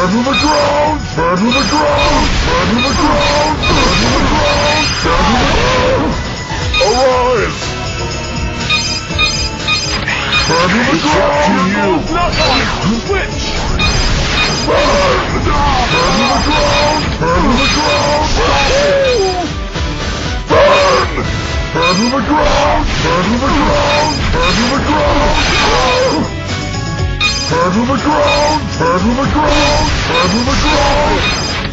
Burn to the ground! Burn to the ground! Burn to the ground! Burn to the ground! Burn to the ground! Arise! Burn to the ground! Not on! Switch! Burn! Burn to the ground! Burn to the ground! Burn! Burn to the ground! Burn to the ground! Burn to the ground! Burn to the ground! Burn to the ground! Burn to the ground!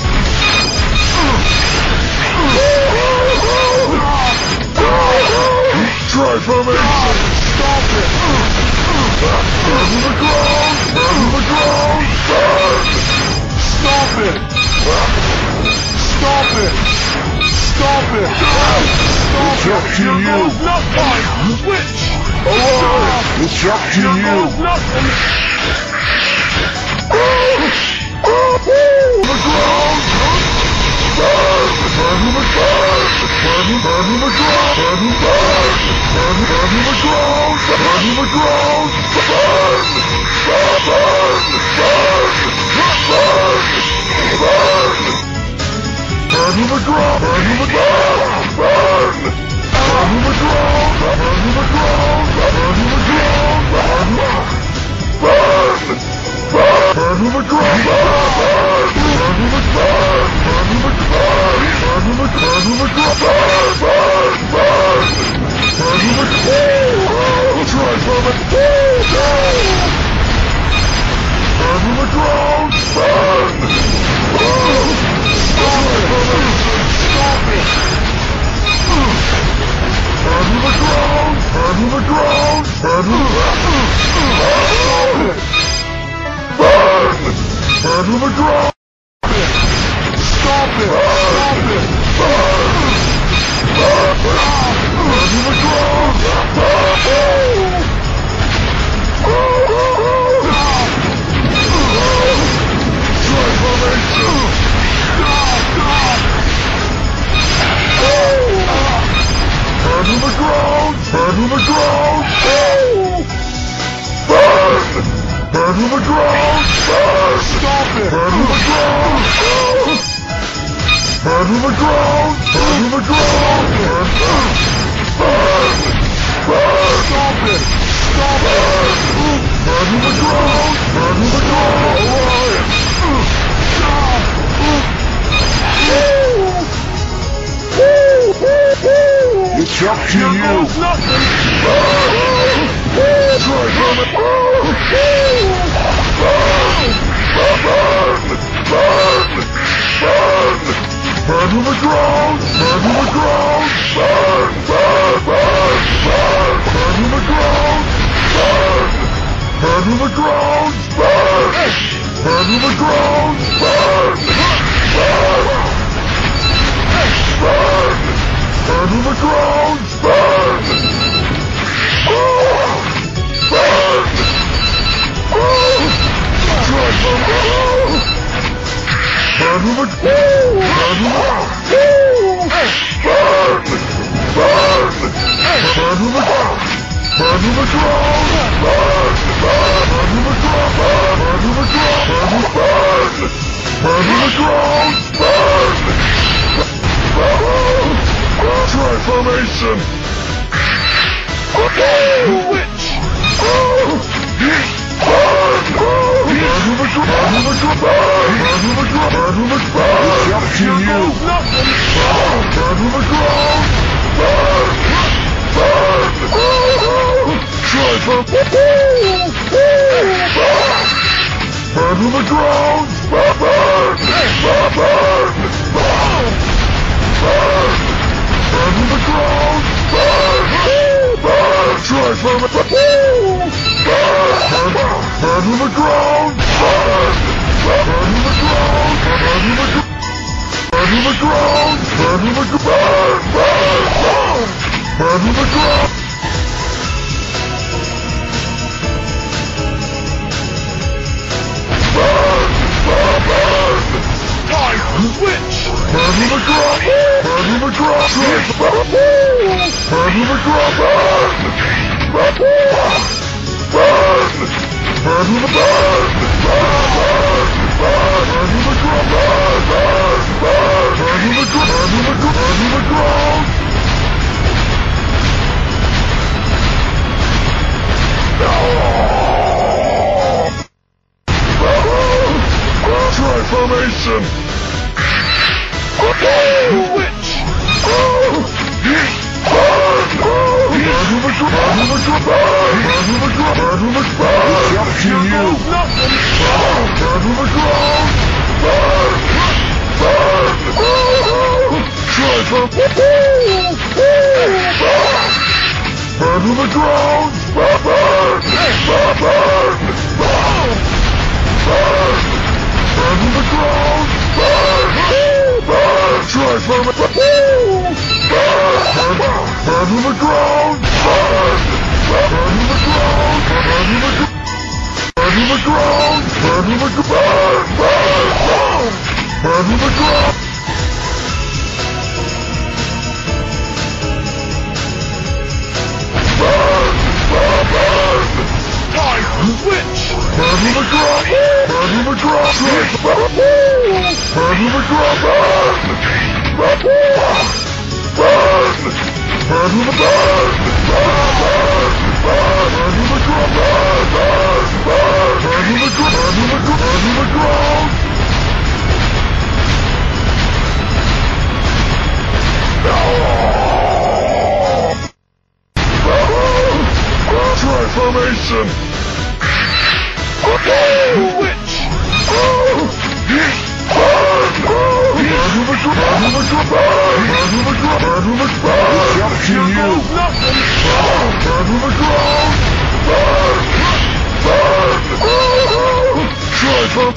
Try formation! Stop it! Burn to the ground! Burn to the ground! Burn! Stop it! Stop it! Stop it! It's up to you! Not mine! Switch! Alive! It's up to you! Nothing! The ground! Burn! Burn to the ground! Burn to the ground! Burn to the ground! Burn to the ground! Burn! Burn! Burn! Burn! Burn! Burn to the ground! Burn to the ground! Burn! Burn to the ground! Burn to the ground! Burn to the ground! Burn! Burn to the ground! Burn! Burn to the ground! Burn to the ground! Burn to the ground! Burn to the ground! Burn! Burn! Burn to the ground! Try from it! Burn to the ground! Burn! Stop it! Burn to the ground! Burn to the ground! Burn to the ground! Burn! Burn to the ground! Stop it! Stop it! Burn! Burn! Burn to the ground! Try formation! Burn to the ground! Burn to the ground! Burn! Burn to the ground! Burn! Stop it! Burn to the ground! Burn to the ground! Burn to the ground! Burn! Burn! Burn! Stop it! Stop it! Burn to the ground! Burn to the ground! Alive! It's up to you! Nothing! Try from it! Burn! Burn! Burn! Burn! Burn to the ground! Burn to the ground! Burn! Burn! Burn! Burn! Burn to the ground! Burn! Burn to the ground! Burn! Burn to the ground! Burn! Burn! Burn! Burn to the ground! Burn! Burn! Try from burn to the burn to the burn! Burn! Burn to the ground! Burn to the ground! Burn! Burn to the ground! Burn to the ground! Burn! Burn to the ground! Burn! Try formation! Switch! Burn! Burn to the ground! Burn to the ground! Burn to the ground! Burn to the ground! It's up to you! Nothing! Burn to the ground! Burn! Burn! Try for burn! Burn to the ground! Burn! Burn! Burn! Burn! Burn! Burn to the ground! Burn! Burn! Try for burn! Burn! Burn to the ground! Burn! Burn to the ground! Burn to the ground! Burn to the ground! Burn to the ground! Burn! Burn to the ground! Burn! Burn! Burn! Time! Switch! Burn to the ground! Burn to the ground! Burn to the ground! Burn! Burn! Burn! Burn to the burn! Burn! Burn! Burn! to the ground! Transformation! Witch! It's up to you! Nothing! Burn to the ground! Burn! Burn! Transform! Burn to the ground! Burn! Burn! Burn! Burn! Burn to the ground! Burn! Burn! Transform! Burn! Burn to the ground! Burn! Burn to the ground! Burn to the ground! Burn to the ground! Burn to the ground! Burn! Burn to the ground! Burn! Burn! Burn! Witch! Burn to the ground! Burn to the ground! Burn to the ground! Burn! Burn! Burn to the burn! Burn! Burn! Burn to the ground! Burn! Burn! Burn to the ground! Burn to the ground! Burn to the ground! Transformation! Witch! It's up to you! Nothing! Burn to the ground! Burn! Burn! Transform!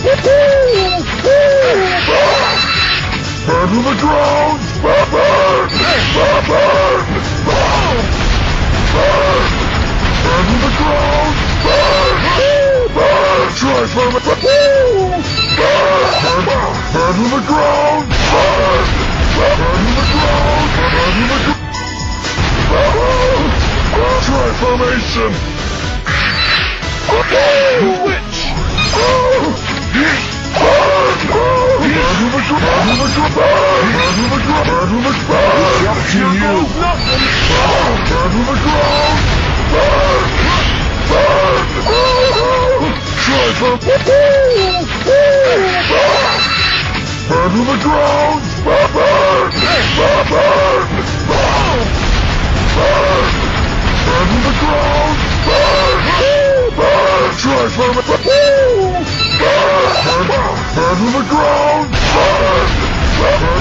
Burn to the ground! Burn! Burn! Burn! Burn! Burn to the ground! Burn! Burn! Transform! Burn! Burn to the ground! Burn! Burn to the ground! Burn to the ground! Transformation! Witch! Burn! Burn to the ground! Burn to the ground! Burn to the ground! Burn to the ground! It's up to you! Nothing! Burn to the ground! Burn! Burn! Transform! Burn to the ground! Burn! Burn! Burn! Burn! Burn to the ground! Burn! Burn! Transform! Burn! Burn to the ground! Burn! Burn